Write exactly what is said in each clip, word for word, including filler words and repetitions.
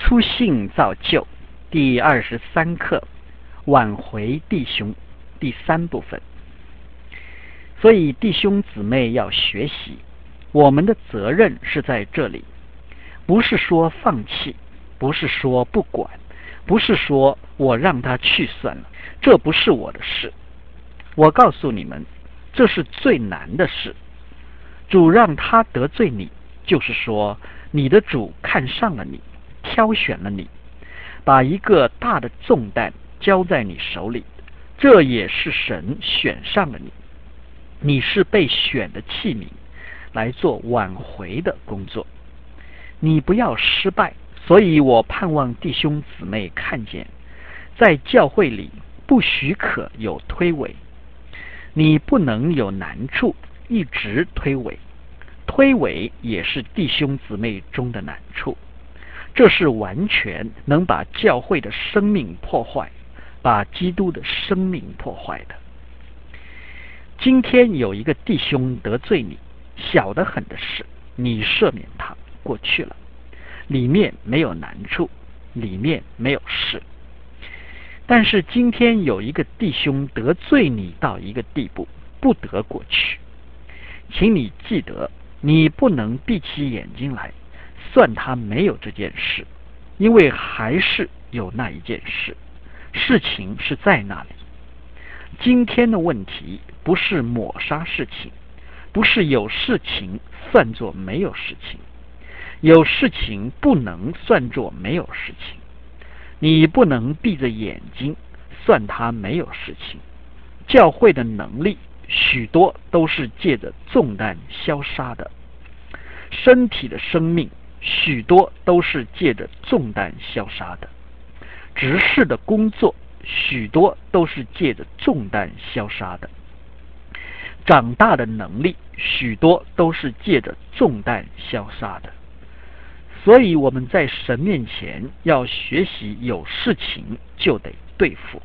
初信造就第二十三课，挽回弟兄第三部分。所以弟兄姊妹要学习，我们的责任是在这里，不是说放弃，不是说不管，不是说我让他去算了，这不是我的事。我告诉你们，这是最难的事。主让他得罪你，就是说你的主看上了你，挑选了你，把一个大的重担交在你手里，这也是神选上了你，你是被选的器皿，来做挽回的工作。你不要失败，所以我盼望弟兄姊妹看见，在教会里不许可有推诿，你不能有难处一直推诿，推诿也是弟兄姊妹中的难处，这是完全能把教会的生命破坏，把基督的生命破坏的。今天有一个弟兄得罪你，小得很的事，你赦免他过去了，里面没有难处，里面没有事。但是今天有一个弟兄得罪你到一个地步，不得过去，请你记得，你不能闭起眼睛来算他没有这件事，因为还是有那一件事，事情是在那里。今天的问题不是抹杀事情，不是有事情算作没有事情，有事情不能算作没有事情。你不能闭着眼睛算他没有事情。教会的能力许多都是借着重担消杀的，身体的生命许多都是借着重担消杀的，执事的工作许多都是借着重担消杀的，长大的能力许多都是借着重担消杀的。所以我们在神面前要学习，有事情就得对付。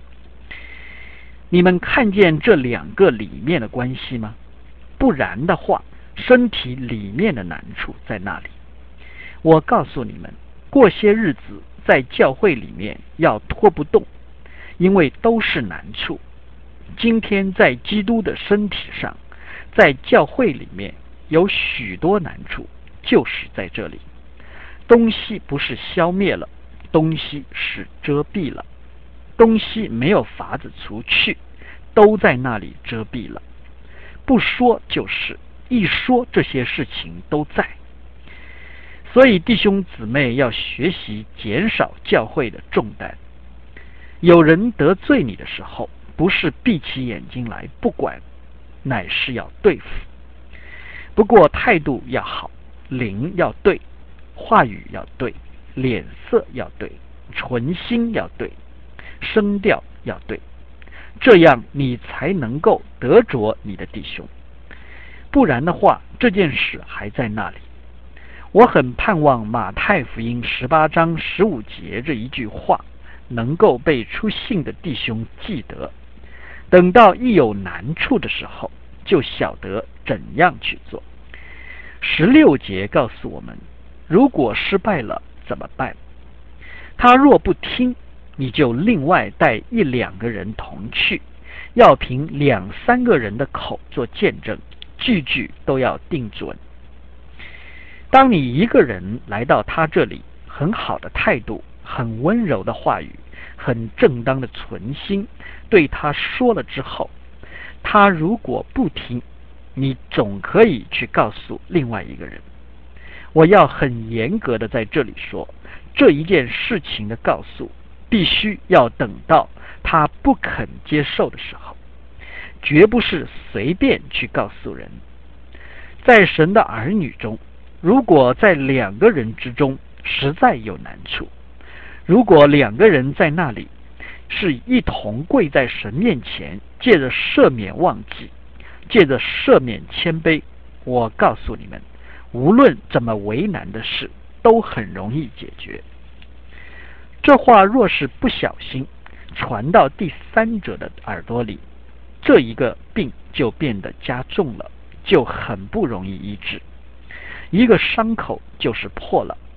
你们看见这两个里面的关系吗？不然的话，身体里面的难处在那里。我告诉你们，过些日子在教会里面要拖不动，因为都是难处。今天在基督的身体上，在教会里面有许多难处，就是在这里。东西不是消灭了，东西是遮蔽了，东西没有法子除去，都在那里遮蔽了。不说就是，一说这些事情都在。所以弟兄姊妹要学习减少教会的重担。有人得罪你的时候，不是闭起眼睛来不管，乃是要对付。不过态度要好，灵要对，话语要对，脸色要对，存心要对，声调要对，这样你才能够得着你的弟兄。不然的话，这件事还在那里。我很盼望马太福音十八章十五节这一句话能够被出信的弟兄记得，等到一有难处的时候，就晓得怎样去做。十六节告诉我们，如果失败了怎么办？他若不听，你就另外带一两个人同去，要凭两三个人的口做见证，句句都要定准。当你一个人来到他这里，很好的态度，很温柔的话语，很正当的存心对他说了之后，他如果不听，你总可以去告诉另外一个人。我要很严格的在这里说，这一件事情的告诉必须要等到他不肯接受的时候，绝不是随便去告诉人。在神的儿女中，如果在两个人之中实在有难处，如果两个人在那里是一同跪在神面前，借着赦免忘记，借着赦免谦卑，我告诉你们，无论怎么为难的事，都很容易解决。这话若是不小心传到第三者的耳朵里，这一个病就变得加重了，就很不容易医治。一个伤口就是破了，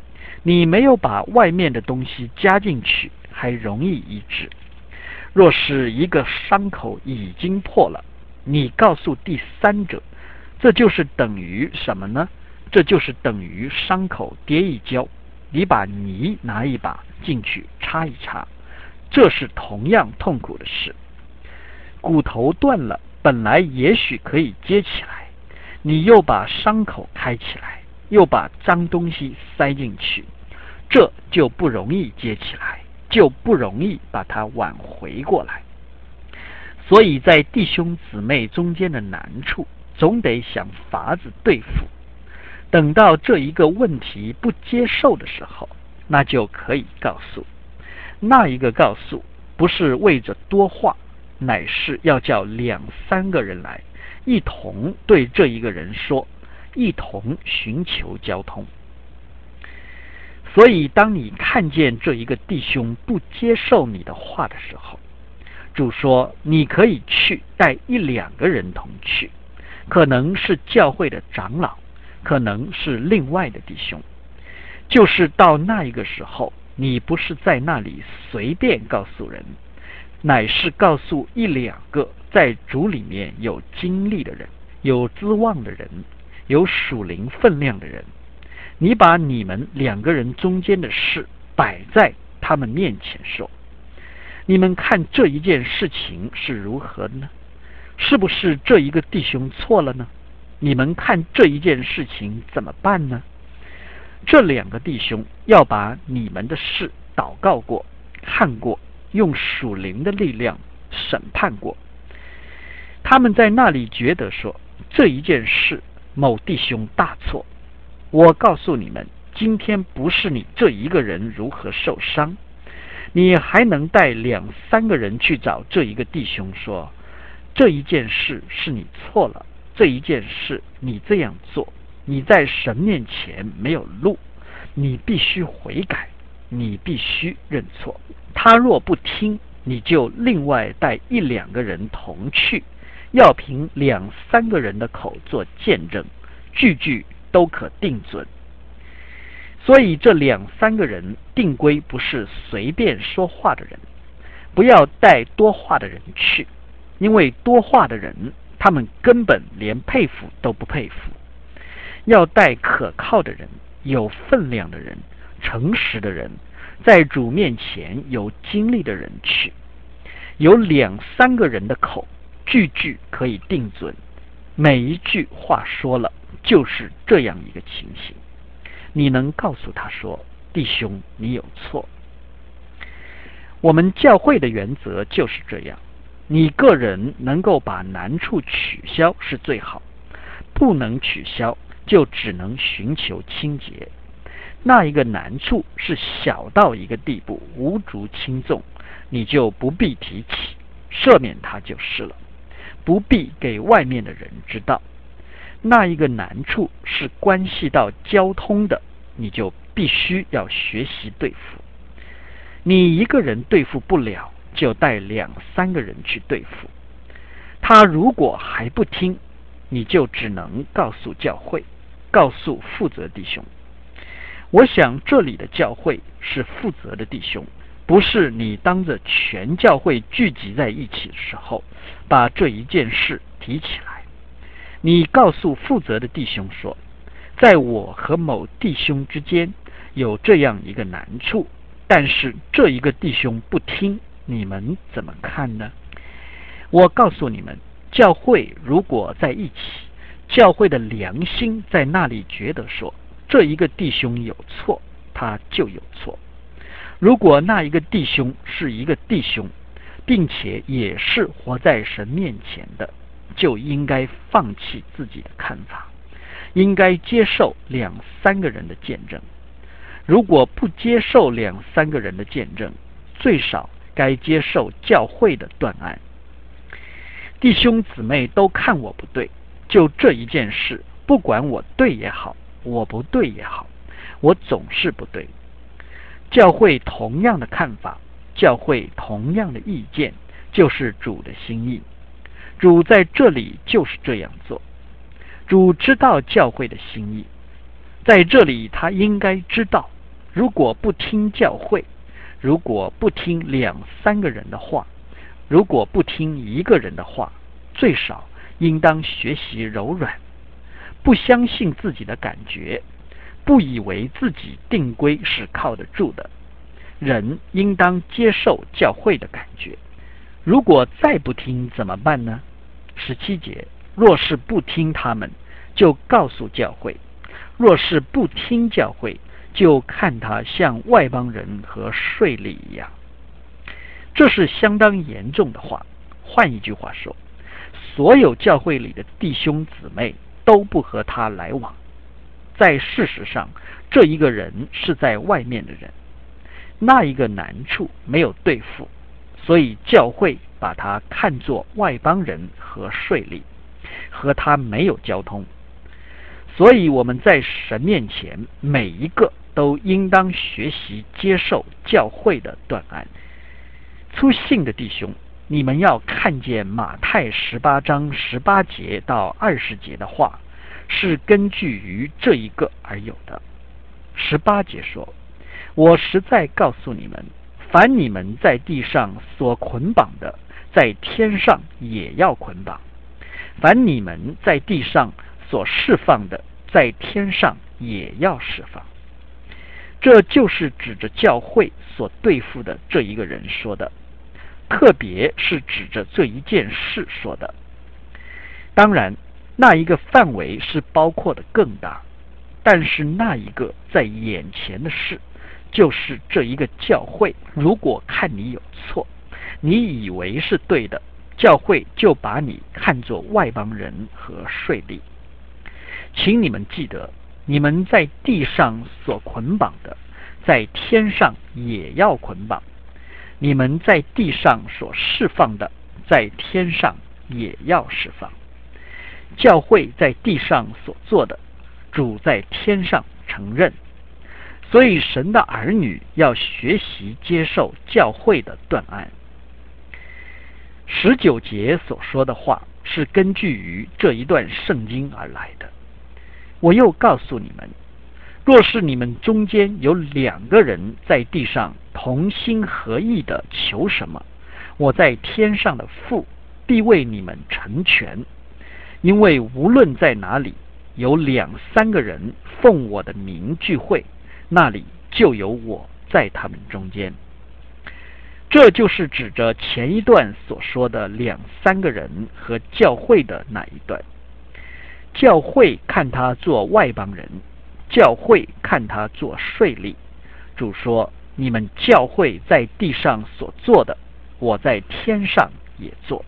你没有把外面的东西加进去，还容易医治。若是一个伤口已经破了，你告诉第三者，这就是等于什么呢？这就是等于伤口跌一跤，你把泥拿一把进去擦一擦，这是同样痛苦的事。骨头断了，本来也许可以接起来，你又把伤口开起来，又把脏东西塞进去，这就不容易接起来，就不容易把它挽回过来。所以在弟兄姊妹中间的难处，总得想法子对付。等到这一个问题不接受的时候，那就可以告诉。那一个告诉不是为着多话，乃是要叫两三个人来，一同对这一个人说，一同寻求交通。所以当你看见这一个弟兄不接受你的话的时候，主说你可以去带一两个人同去，可能是教会的长老，可能是另外的弟兄。就是到那一个时候，你不是在那里随便告诉人，乃是告诉一两个在主里面有经历的人，有资望的人，有属灵分量的人。你把你们两个人中间的事摆在他们面前说，你们看这一件事情是如何呢？是不是这一个弟兄错了呢？你们看这一件事情怎么办呢？这两个弟兄要把你们的事祷告过，看过，用属灵的力量审判过。他们在那里觉得说，这一件事某弟兄大错。我告诉你们，今天不是你这一个人如何受伤，你还能带两三个人去找这一个弟兄说，这一件事是你错了，这一件事你这样做，你在神面前没有路，你必须悔改，你必须认错。他若不听，你就另外带一两个人同去，要凭两三个人的口做见证，句句都可定准。所以这两三个人定规不是随便说话的人，不要带多话的人去，因为多话的人他们根本连佩服都不佩服。要带可靠的人，有分量的人，诚实的人，在主面前有经历的人去。有两三个人的口，句句可以定准，每一句话说了就是这样一个情形。你能告诉他说，弟兄你有错。我们教会的原则就是这样，你个人能够把难处取消是最好，不能取消就只能寻求清洁。那一个难处是小到一个地步，无足轻重，你就不必提起，赦免他就是了，不必给外面的人知道。那一个难处是关系到交通的，你就必须要学习对付。你一个人对付不了，就带两三个人去对付。他如果还不听，你就只能告诉教会，告诉负责弟兄。我想这里的教会是负责的弟兄，不是你当着全教会聚集在一起的时候，把这一件事提起来。你告诉负责的弟兄说，在我和某弟兄之间有这样一个难处，但是这一个弟兄不听，你们怎么看呢？我告诉你们，教会如果在一起，教会的良心在那里觉得说，这一个弟兄有错，他就有错。如果那一个弟兄是一个弟兄，并且也是活在神面前的，就应该放弃自己的看法，应该接受两三个人的见证。如果不接受两三个人的见证，最少该接受教会的断案。弟兄姊妹都看我不对，就这一件事，不管我对也好，我不对也好，我总是不对。教会同样的看法，教会同样的意见，就是主的心意。主在这里就是这样做。主知道教会的心意，在这里他应该知道， 如果不听教会，如果不听两三个人的话，如果不听一个人的话，最少应当学习柔软，不相信自己的感觉，不以为自己定规是靠得住的。人应当接受教会的感觉。如果再不听怎么办呢？十七节，若是不听他们，就告诉教会；若是不听教会，就看他像外邦人和税吏一样。这是相当严重的话。换一句话说，所有教会里的弟兄姊妹都不和他来往。在事实上，这一个人是在外面的人，那一个难处没有对付，所以教会把他看作外邦人和税吏，和他没有交通。所以我们在神面前每一个都应当学习接受教会的断案。粗信的弟兄，你们要看见马太十八章十八节到二十节的话，是根据于这一个而有的。十八节说，我实在告诉你们，凡你们在地上所捆绑的，在天上也要捆绑；凡你们在地上所释放的，在天上也要释放。这就是指着教会所对付的这一个人说的，特别是指着这一件事说的。当然，那一个范围是包括的更大，但是那一个在眼前的事，就是这一个教会，如果看你有错，你以为是对的，教会就把你看作外邦人和税吏。请你们记得，你们在地上所捆绑的，在天上也要捆绑；你们在地上所释放的，在天上也要释放。教会在地上所做的，主在天上承认。所以神的儿女要学习接受教会的断案。十九节所说的话是根据于这一段圣经而来的。我又告诉你们，若是你们中间有两个人在地上同心合意的求什么，我在天上的父必为你们成全。因为无论在哪里有两三个人奉我的名聚会，那里就有我在他们中间。这就是指着前一段所说的两三个人和教会的那一段。教会看他做外邦人，教会看他做税吏。主说，你们教会在地上所做的，我在天上也做。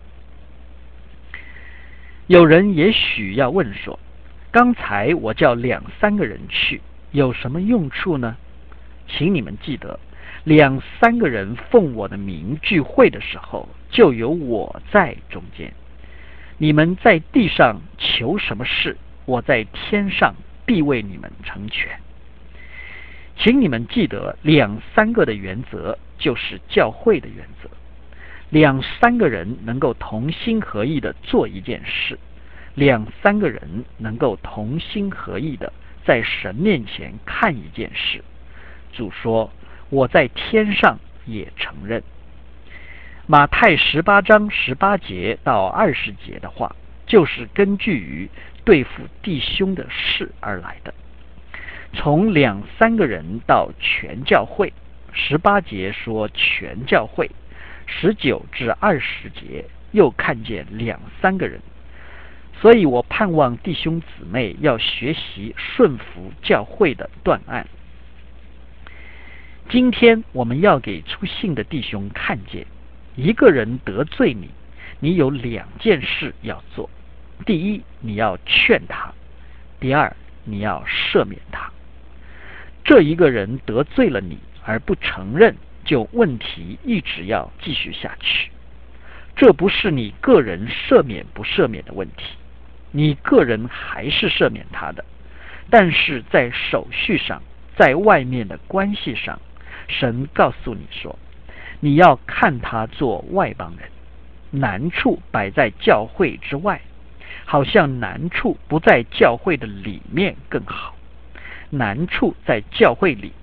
有人也许要问说，刚才我叫两三个人去，有什么用处呢？请你们记得，两三个人奉我的名聚会的时候，就有我在中间。你们在地上求什么事，我在天上必为你们成全。请你们记得，两三个的原则就是教会的原则。两三个人能够同心合意的做一件事，两三个人能够同心合意的在神面前看一件事。主说，我在天上也承认。马太十八章十八节到二十节的话，就是根据于对付弟兄的事而来的。从两三个人到全教会，十八节说全教会，十九至二十节又看见两三个人。所以我盼望弟兄姊妹要学习顺服教会的断案。今天我们要给出信的弟兄看见，一个人得罪你，你有两件事要做。第一，你要劝他；第二，你要赦免他。这一个人得罪了你而不承认，就问题一直要继续下去。这不是你个人赦免不赦免的问题，你个人还是赦免他的，但是在手续上，在外面的关系上，神告诉你说，你要看他做外邦人。难处摆在教会之外，好像难处不在教会的里面更好。难处在教会里，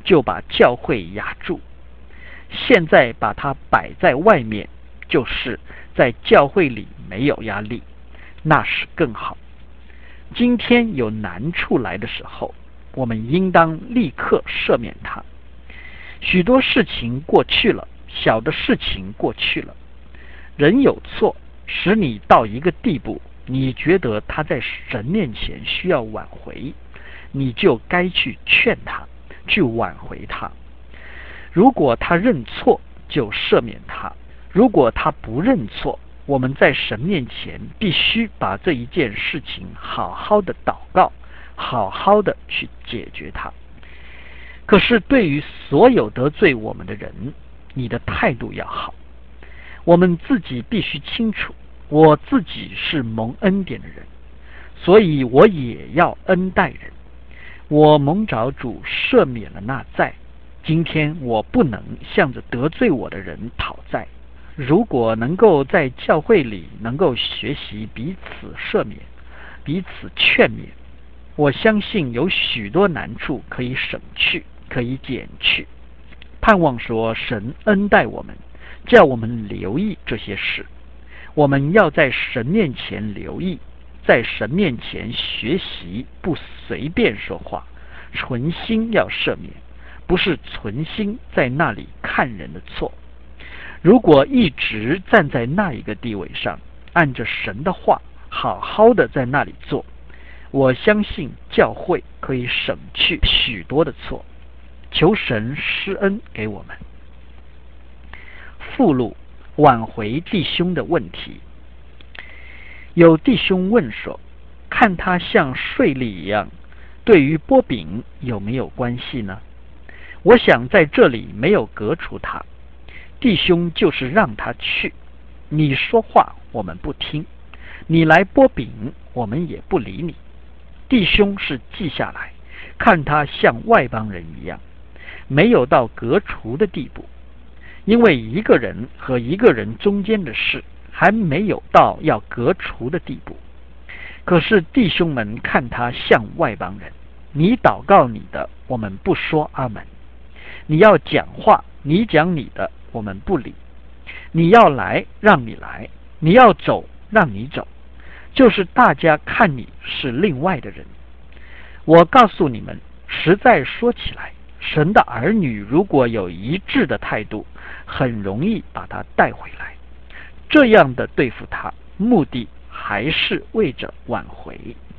就把教会压住，现在把它摆在外面，就是在教会里没有压力，那是更好。今天有难处来的时候，我们应当立刻赦免它。许多事情过去了，小的事情过去了，人有错，使你到一个地步，你觉得他在神面前需要挽回，你就该去劝他，去挽回他。如果他认错，就赦免他；如果他不认错，我们在神面前必须把这一件事情好好的祷告，好好的去解决它。可是对于所有得罪我们的人，你的态度要好。我们自己必须清楚，我自己是蒙恩典的人，所以我也要恩待人。我蒙着主赦免了那债，今天我不能向着得罪我的人讨债。如果能够在教会里能够学习彼此赦免，彼此劝勉，我相信有许多难处可以省去，可以减去。盼望说神恩待我们，叫我们留意这些事。我们要在神面前留意，在神面前学习，不随便说话，存心要赦免，不是存心在那里看人的错。如果一直站在那一个地位上，按着神的话好好的在那里做，我相信教会可以省去许多的错。求神施恩给我们。附录：挽回弟兄的问题。有弟兄问说，看他像税吏一样，对于剥饼有没有关系呢？我想在这里没有革除他，弟兄就是让他去，你说话我们不听，你来剥饼我们也不理你。弟兄是记下来，看他像外邦人一样，没有到革除的地步，因为一个人和一个人中间的事还没有到要革除的地步。可是弟兄们看他像外邦人，你祷告你的，我们不说阿门；你要讲话，你讲你的，我们不理；你要来，让你来；你要走，让你走，就是大家看你是另外的人。我告诉你们，实在说起来，神的儿女如果有一致的态度，很容易把他带回来。这样的对付他，目的还是为着挽回。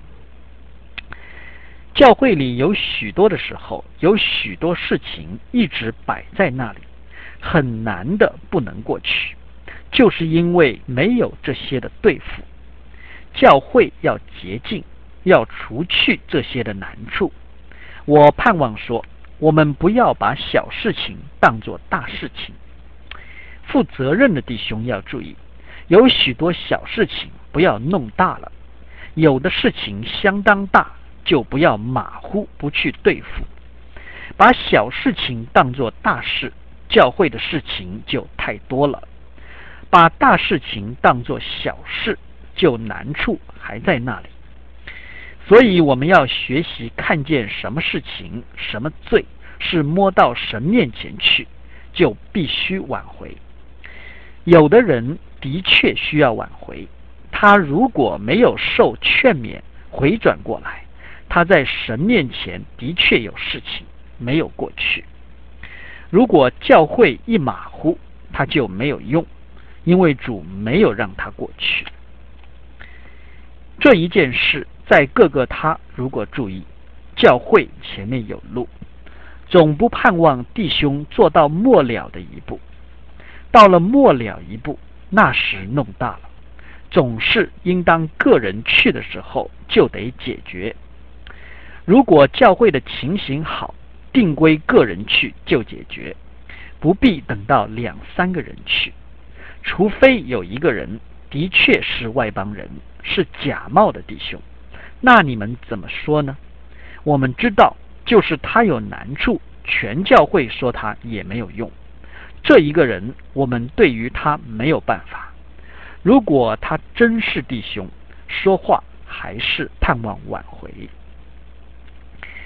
教会里有许多的时候，有许多事情一直摆在那里，很难的不能过去，就是因为没有这些的对付。教会要洁净，要除去这些的难处。我盼望说，我们不要把小事情当作大事情。负责任的弟兄要注意，有许多小事情不要弄大了，有的事情相当大，就不要马虎不去对付。把小事情当作大事，教会的事情就太多了；把大事情当作小事，就难处还在那里。所以我们要学习看见什么事情、什么罪是摸到神面前去，就必须挽回。有的人的确需要挽回，他如果没有受劝勉回转过来，他在神面前的确有事情没有过去。如果教会一马虎，他就没有用，因为主没有让他过去。这一件事在各个他如果注意，教会前面有路，总不盼望弟兄做到末了的一步。到了末了一步，那时弄大了，总是应当个人去的时候就得解决。如果教会的情形好，定归个人去就解决，不必等到两三个人去，除非有一个人的确是外邦人，是假冒的弟兄，那你们怎么说呢？我们知道，就是他有难处，全教会说他也没有用。这一个人，我们对于他没有办法。如果他真是弟兄，说话还是盼望挽回。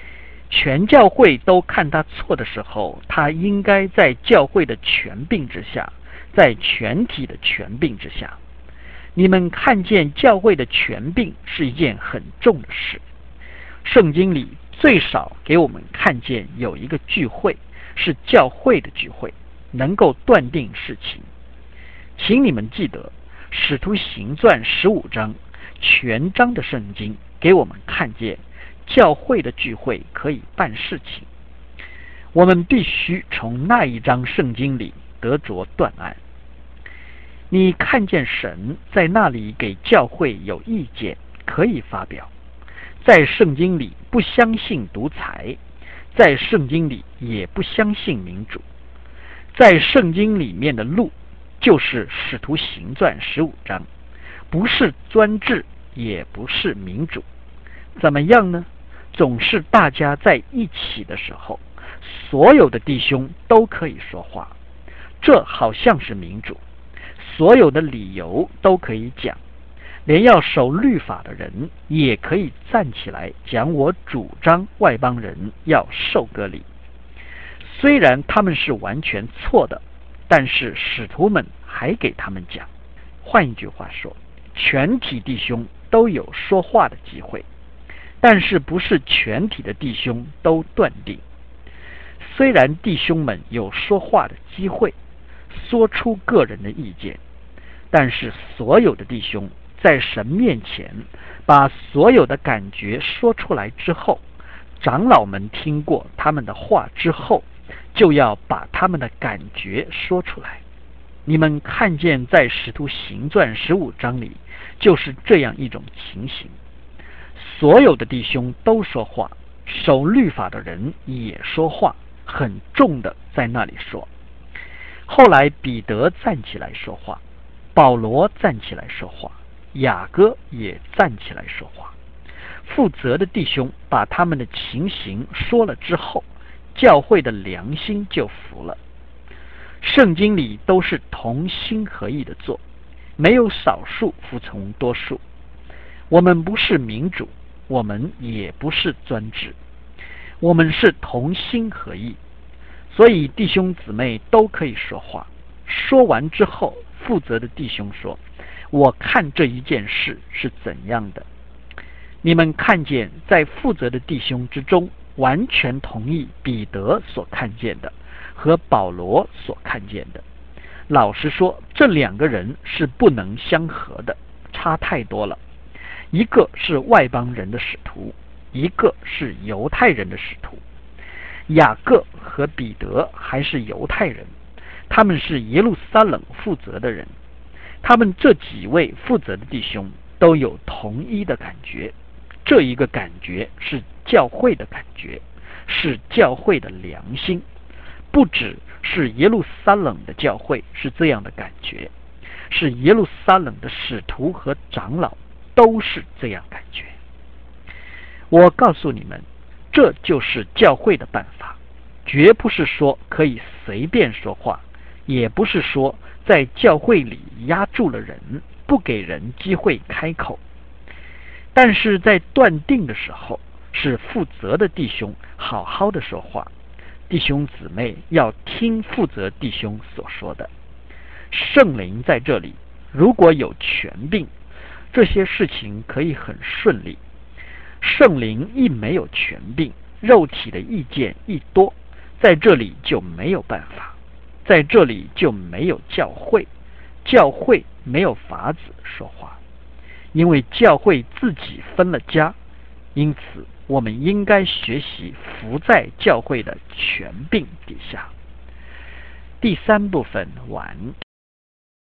全教会都看他错的时候，他应该在教会的权柄之下，在全体的权柄之下。你们看见教会的权柄是一件很重的事。圣经里最少给我们看见有一个聚会是教会的聚会，能够断定事情。请你们记得，使徒行传十五章全章的圣经给我们看见教会的聚会可以办事情。我们必须从那一章圣经里得着断案。你看见神在那里给教会有意见可以发表，在圣经里不相信独裁，在圣经里也不相信民主。在圣经里面的路就是使徒行传十五章，不是专制也不是民主。怎么样呢？总是大家在一起的时候，所有的弟兄都可以说话，这好像是民主，所有的理由都可以讲，连要守律法的人也可以站起来讲，我主张外邦人要受割礼。虽然他们是完全错的，但是使徒们还给他们讲。换一句话说，全体弟兄都有说话的机会，但是不是全体的弟兄都断定。虽然弟兄们有说话的机会，说出个人的意见，但是所有的弟兄在神面前把所有的感觉说出来之后，长老们听过他们的话之后，就要把他们的感觉说出来。你们看见在使徒行传十五章里就是这样一种情形，所有的弟兄都说话，守律法的人也说话，很重的在那里说。后来彼得站起来说话，保罗站起来说话，雅各也站起来说话。负责的弟兄把他们的情形说了之后，教会的良心就服了。圣经里都是同心合意的做，没有少数服从多数。我们不是民主，我们也不是专制，我们是同心合意。所以弟兄姊妹都可以说话。说完之后，负责的弟兄说，我看这一件事是怎样的。你们看见在负责的弟兄之中，完全同意彼得所看见的和保罗所看见的。老实说，这两个人是不能相合的，差太多了。一个是外邦人的使徒，一个是犹太人的使徒。雅各和彼得还是犹太人，他们是耶路撒冷负责的人。他们这几位负责的弟兄都有同一的感觉，这一个感觉是教会的感觉，是教会的良心。不只是耶路撒冷的教会是这样的感觉，是耶路撒冷的使徒和长老都是这样感觉。我告诉你们，这就是教会的办法，绝不是说可以随便说话，也不是说在教会里压住了人，不给人机会开口。但是在断定的时候，是负责的弟兄好好的说话，弟兄姊妹要听负责弟兄所说的。圣灵在这里如果有权柄，这些事情可以很顺利。圣灵一没有权柄，肉体的意见一多，在这里就没有办法，在这里就没有教会，教会没有法子说话，因为教会自己分了家。因此我们应该学习服在教会的权柄底下。第三部分完。